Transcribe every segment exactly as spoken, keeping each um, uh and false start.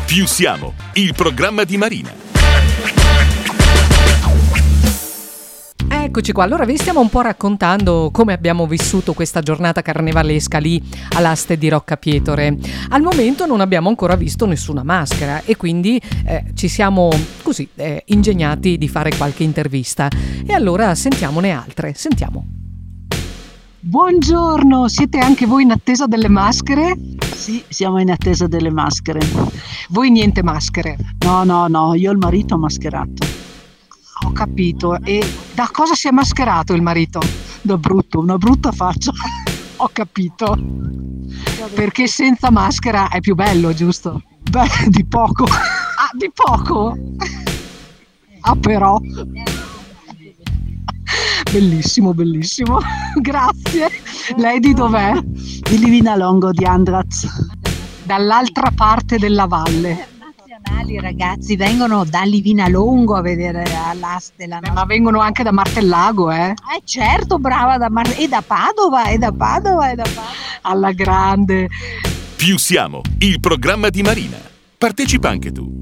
Più siamo, il programma di Marina. Eccoci qua, allora vi stiamo un po' raccontando come abbiamo vissuto questa giornata carnevalesca lì all'Aste di Roccapietore. Al momento non abbiamo ancora visto nessuna maschera e quindi eh, ci siamo così eh, ingegnati di fare qualche intervista. E allora sentiamone altre, sentiamo. Buongiorno, siete anche voi in attesa delle maschere? Sì, siamo in attesa delle maschere. Voi niente maschere? No, no, no, io ho il marito mascherato. Ho capito. E da cosa si è mascherato il marito? Da brutto, una brutta faccia. Ho capito. Perché senza maschera è più bello, giusto? Beh, di poco. Ah, di poco? Ah, però. Bellissimo, bellissimo. Grazie. Lei di dov'è? Di Livinalongo, di Andraz. Dall'altra parte della valle. I ragazzi vengono da Livinalongo a vedere all'Aste la Beh, ma vengono anche da Martellago, eh? Eh certo, brava, da Mar- e da Padova, e da Padova, e da Padova. Alla grande. Più siamo, il programma di Marina. Partecipa anche tu.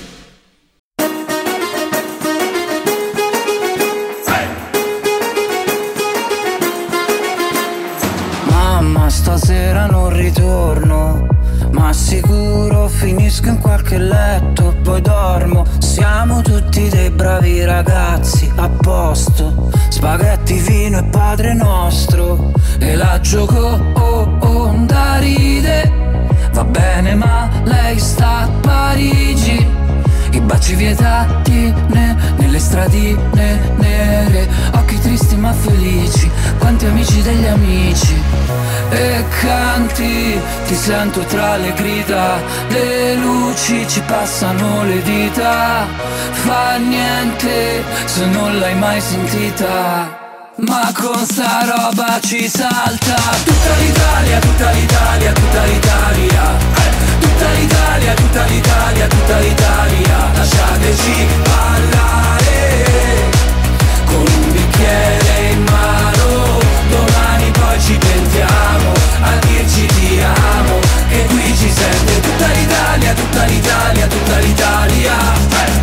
Mamma, stasera non ritorno, ma sicuro finisco in qualche letto, poi dormo. Siamo tutti dei bravi ragazzi, a posto. Spaghetti, vino e Padre Nostro. E la gioco, oh, oh, da ride. Va bene ma lei sta a Parigi. I baci vietati ne, nelle stradine nere. Occhi tristi ma felici, quanti amici degli amici. E canti, ti sento tra le grida. Le luci ci passano le dita. Fa niente se non l'hai mai sentita. Ma con sta roba ci salta. Tutta l'Italia, tutta l'Italia, tutta l'Italia, eh. Tutta l'Italia, tutta l'Italia, tutta l'Italia. Lasciateci ballare con un bicchiere in mano. Domani poi ci pentiamo a dirci ti amo, che qui ci sente tutta l'Italia, tutta l'Italia, tutta l'Italia, eh.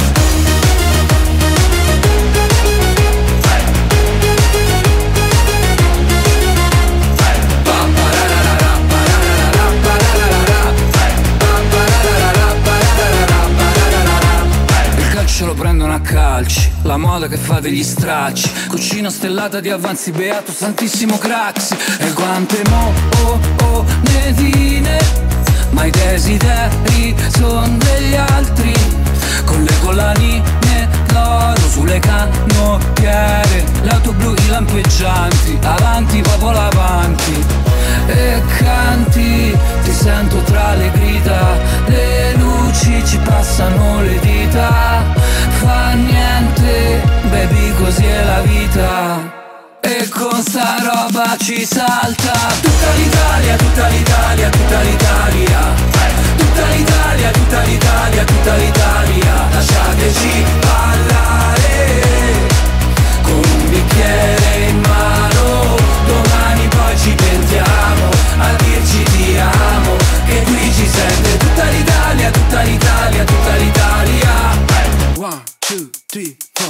Ce lo prendono a calci, la moda che fa degli stracci. Cucina stellata di avanzi, beato santissimo Craxi. E quante mo, oh, oh, netine, ma i desideri son degli altri. Con le collanine d'oro sulle canottiere, l'auto blu, i lampeggianti, avanti, popolo avanti. E canti, ti sento tra le grida. Le luci ci passano le dita. Fa niente, baby, così è la vita. E con sta roba ci salta. Tutta l'Italia, tutta l'Italia, tutta l'Italia, eh. Tutta l'Italia, tutta l'Italia, tutta l'Italia. Lasciateci ballare con un bicchiere in mano. Domani poi ci pentiamo a dirci ti amo, che qui ci sente tutta l'Italia, tutta l'Italia, tutta l'Italia, eh. One, two, three, four.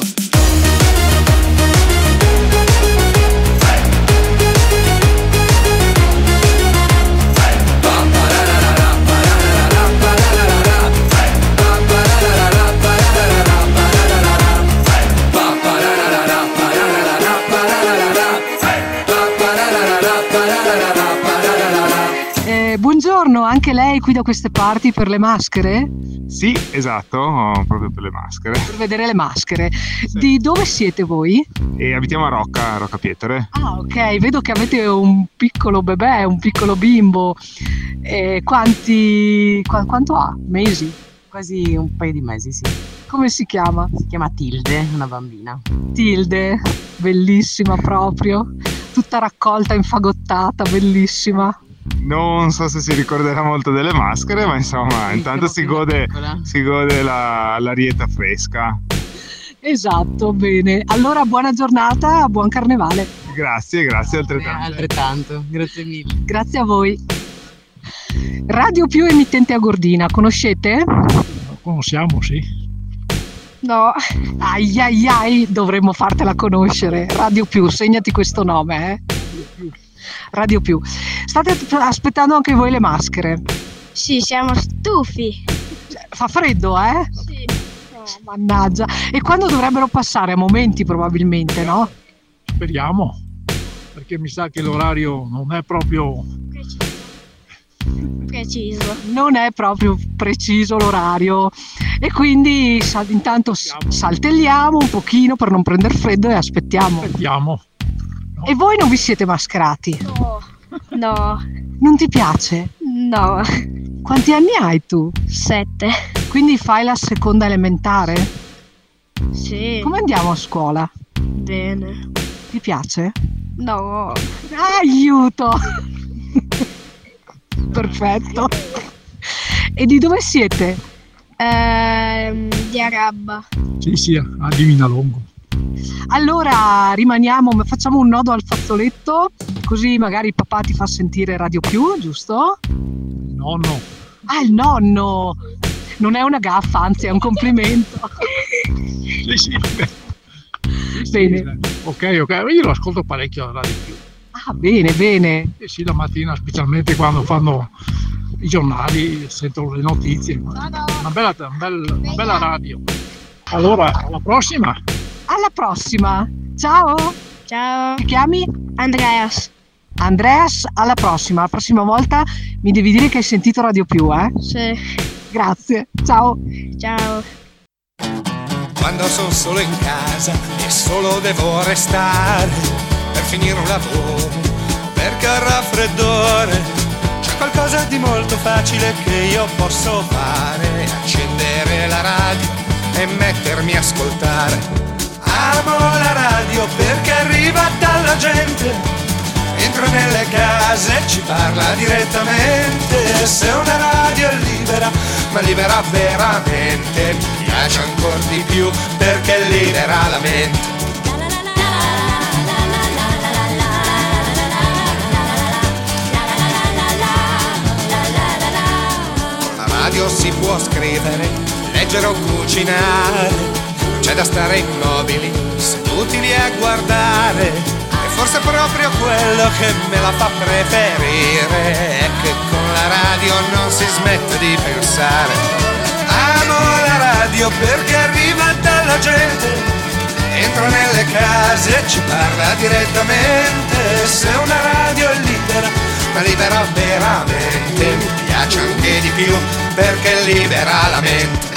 Buongiorno, anche lei qui da queste parti per le maschere? Sì, esatto, ho proprio per le maschere. Per vedere le maschere. Sì. Di dove siete voi? E abitiamo a Rocca, a Roccapietore. Ah, ok, vedo che avete un piccolo bebè, un piccolo bimbo. Eh, quanti... qu- quanto ha? Mesi? Quasi un paio di mesi, sì. Come si chiama? Si chiama Tilde, una bambina. Tilde, bellissima proprio. Tutta raccolta, infagottata, bellissima. Non so se si ricorderà molto delle maschere, ma insomma, Sì, intanto si siamo più gode, piccola. si gode la, l'arietta fresca. Esatto, bene. Allora buona giornata, buon carnevale. Grazie, grazie altrettanto. Altrettanto, grazie mille. Grazie a voi. Radio Più emittente a Gordina, conoscete? Lo conosciamo, sì. No. Ai ai ai, dovremmo fartela conoscere. Radio Più, segnati questo nome, eh. Radio Più. State aspettando anche voi le maschere? Sì, siamo stufi. Fa freddo, eh? Sì. Oh, mannaggia. E quando dovrebbero passare? A momenti probabilmente, no? Speriamo, perché mi sa che l'orario non è proprio preciso. Non è proprio preciso l'orario e quindi sa- intanto s- saltelliamo un pochino per non prendere freddo e aspettiamo. Aspettiamo. No. E voi non vi siete mascherati? No. No. Non ti piace? No. Quanti anni hai tu? Sette. Quindi fai la seconda elementare? Sì. Come andiamo a scuola? Bene. Ti piace? No. Aiuto! Perfetto. E di dove siete? Ehm, di Arabba. Sì, sì, a Divinalongo. Allora rimaniamo, facciamo un nodo al fazzoletto, così magari papà ti fa sentire Radio Più, giusto? Nonno. Ah, il nonno! Non è una gaffa, anzi è un complimento. Sì, sì. Bene. Ok, ok, io lo ascolto parecchio la Radio Più. Ah, bene, bene. Sì, sì, la mattina, specialmente quando fanno i giornali, sento le notizie. Una bella, una bella, una bella radio. Allora, alla prossima. Alla prossima. Ciao. Ciao. Ti chiami? Andreas. Andreas, alla prossima. La prossima volta mi devi dire che hai sentito Radio Più, eh? Sì. Grazie. Ciao. Ciao. Quando sono solo in casa e solo devo restare per finire un lavoro, perché al raffreddore c'è qualcosa di molto facile che io posso fare: accendere la radio e mettermi a ascoltare. Amo la radio perché arriva dalla gente, entra nelle case e ci parla direttamente. Se una radio è libera, ma libera veramente, mi piace ancora di più perché libera la mente. Con la radio si può scrivere, leggere o cucinare, c'è da stare immobili, seduti lì a guardare. E forse proprio quello che me la fa preferire è che con la radio non si smette di pensare. Amo la radio perché arriva dalla gente, entra nelle case e ci parla direttamente. Se una radio è libera, ma libera veramente, mi piace anche di più perché libera la mente.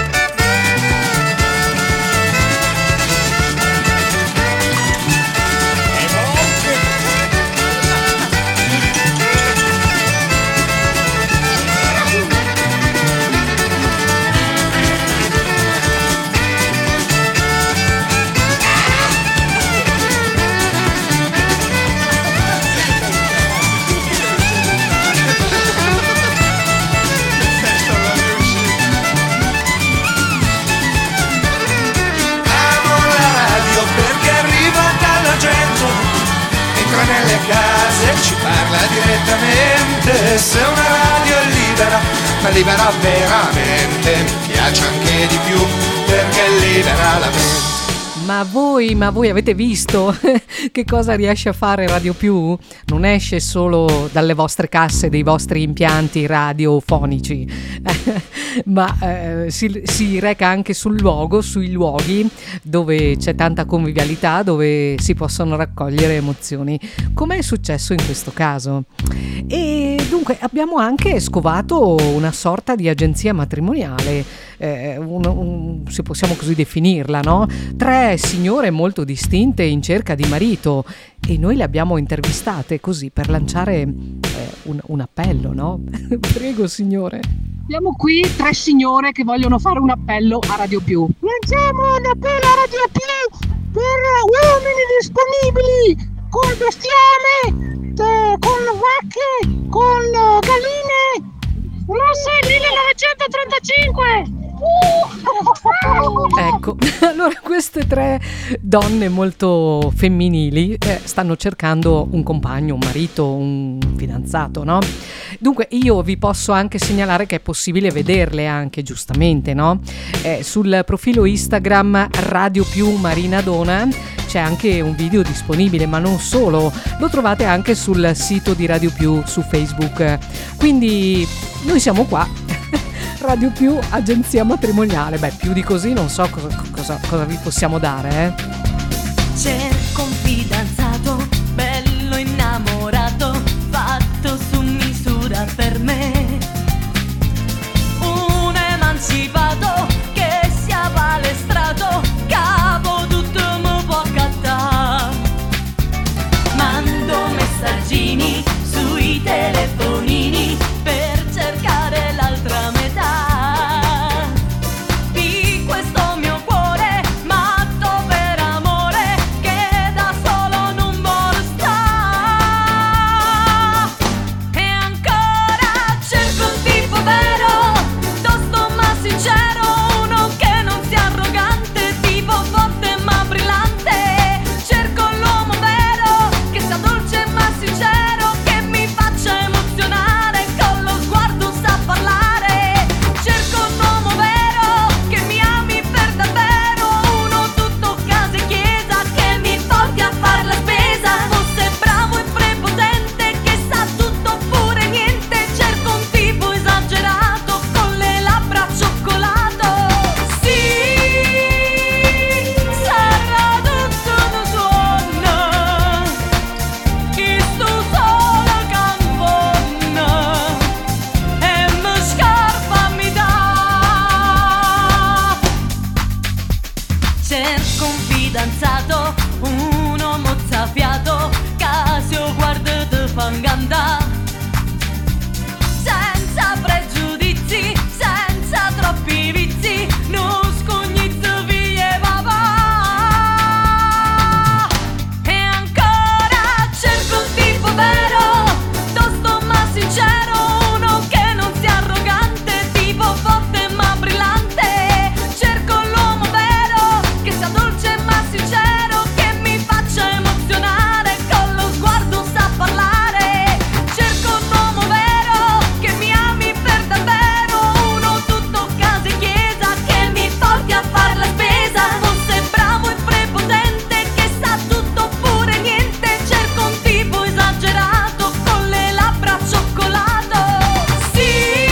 Nelle case ci parla direttamente. Se una radio è libera, ma libera veramente, mi piace anche di più perché libera la mente. Ma voi, ma voi avete visto che cosa riesce a fare Radio Più? Non esce solo dalle vostre casse, dei vostri impianti radiofonici, ma eh, si, si reca anche sul luogo, sui luoghi dove c'è tanta convivialità, dove si possono raccogliere emozioni, come è successo in questo caso. E dunque abbiamo anche scovato una sorta di agenzia matrimoniale, eh, un, un, se possiamo così definirla, no? Tre signore molto distinte in cerca di marito, e noi le abbiamo intervistate così per lanciare eh, un, un appello, no? Prego signore. Abbiamo qui tre signore che vogliono fare un appello a Radio Più. Lanciamo un appello a Radio Più per uomini disponibili con bestiame, eh, con vacche, con uh, galline. Rosse millenovecentotrentacinque. Ecco, allora queste tre donne molto femminili eh, stanno cercando un compagno, un marito, un fidanzato, no? Dunque io vi posso anche segnalare che è possibile vederle anche, giustamente, no? Eh, sul profilo Instagram Radio Più Marina Dona c'è anche un video disponibile, ma non solo, lo trovate anche sul sito di Radio Più su Facebook. Quindi noi siamo qua, Radio Più, agenzia matrimoniale. Beh, più di così non so cosa, cosa, cosa vi possiamo dare, eh? Cerco un fidanzato, bello innamorato, fatto su misura per me, un emancipato che sia palestrato, capo tutto mi può accattare. Mando messaggini sui telefonini per cercare l'altra metà di questo mio cuore matto per amore che da solo non vuole sta. E ancora cerco un tipo vero, tosto ma sincero, uno che non sia arrogante, tipo forte ma brillante. Cerco l'uomo vero, che sia dolce ma sincero, che mi faccia emozionare, con lo sguardo sa parlare. Cerco un uomo vero, che mi ami per davvero, uno tutto casa e chiesa, che mi porti a far la spesa, fosse bravo e prepotente, che sa tutto oppure niente. Cerco un tipo esagerato, con le labbra cioccolato. Sì, sarà tutto un suono, che sto solo canvonna, e mi scarpa mi dà. Cerco un fidanzato, uno mozzafiato, Casio guarda te fanganda, senza pregiudizi, senza troppi vizi, non scognizzo via papà. E ancora cerco un tipo vero, tosto ma sincero, uno che non sia arrogante, tipo forte ma brillante. Cerco l'uomo vero, che sia dolce ma sincero, che mi faccia emozionare, con lo sguardo sa parlare. Cerco un uomo vero, che mi ami per davvero, uno tutto casa e chiesa, che mi porti a far la spesa, fosse bravo e prepotente, che sa tutto oppure niente. Cerco un tipo esagerato, con le labbra cioccolato. Sì,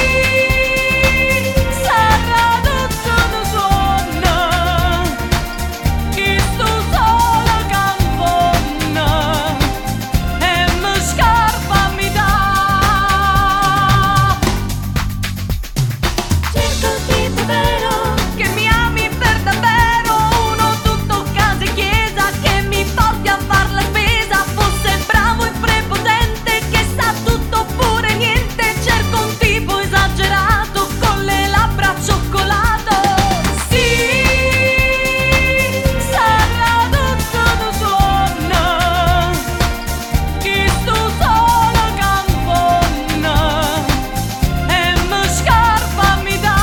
sarà tutto un suono, che sto solo canvonna, e mi scarpa mi dà. Cerco un tipo vero, che mi ami per davvero, uno tutto casa e chiesa, che mi porti a far la spesa, fosse bravo e prepotente, che sa tutto oppure niente. Cerco un tipo esagerato, con le labbra cioccolato. Sì, sarà tutto un suono, che sto solo canvonna, e mi scarpa mi dà.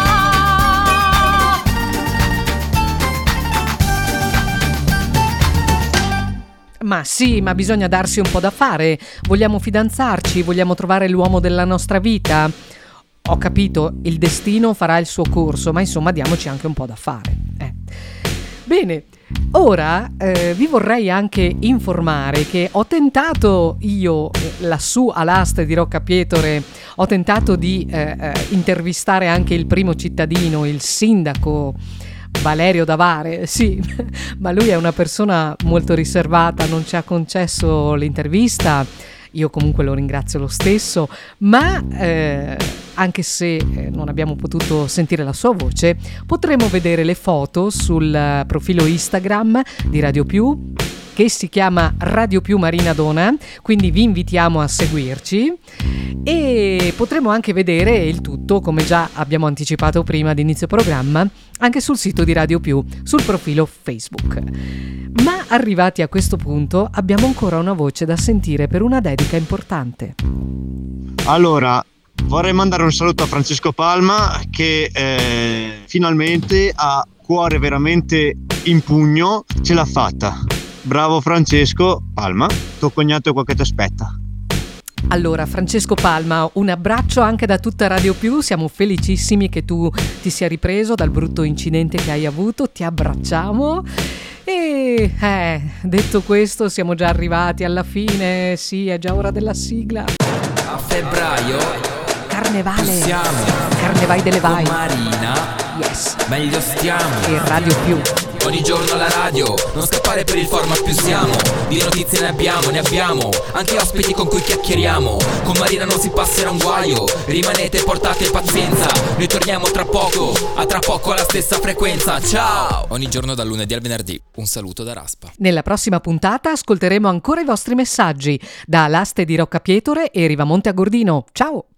Ma sì, ma bisogna darsi un po' da fare. Vogliamo fidanzarci, vogliamo trovare l'uomo della nostra vita. Ho capito, il destino farà il suo corso, ma insomma diamoci anche un po' da fare. Eh. Bene, ora eh, vi vorrei anche informare che ho tentato io eh, lassù all'aste di Roccapietore, ho tentato di eh, eh, intervistare anche il primo cittadino, il sindaco Valerio Davare, sì, ma lui è una persona molto riservata, non ci ha concesso l'intervista. Io comunque lo ringrazio lo stesso, ma eh, anche se eh, non abbiamo potuto sentire la sua voce, potremo vedere le foto sul profilo Instagram di Radio Più, che si chiama Radio Più Marina Dona, quindi vi invitiamo a seguirci e potremo anche vedere il tutto, come già abbiamo anticipato prima di inizio programma, anche sul sito di Radio Più, sul profilo Facebook. Ma arrivati a questo punto abbiamo ancora una voce da sentire per una dedica importante. Allora, vorrei mandare un saluto a Francesco Palma che eh, finalmente ha cuore veramente in pugno, ce l'ha fatta. Bravo Francesco Palma, tuo cognato è qua che ti aspetta. Allora, Francesco Palma, un abbraccio anche da tutta Radio Più, siamo felicissimi che tu ti sia ripreso dal brutto incidente che hai avuto, ti abbracciamo. E eh, detto questo siamo già arrivati alla fine, sì, è già ora della sigla. A febbraio Carnevale, siamo Carnevai delle Vai, con Marina, yes, meglio stiamo e Radio Più. Ogni giorno alla radio, non scappare per il format più siamo. Di notizie ne abbiamo, ne abbiamo, anche ospiti con cui chiacchieriamo. Con Marina non si passerà un guaio, rimanete, portate pazienza. Noi torniamo tra poco, a tra poco alla stessa frequenza. Ciao! Ogni giorno dal lunedì al venerdì, un saluto da Raspa. Nella prossima puntata ascolteremo ancora i vostri messaggi da Alaste di Roccapietore e Rivamonte a Gordino. Ciao!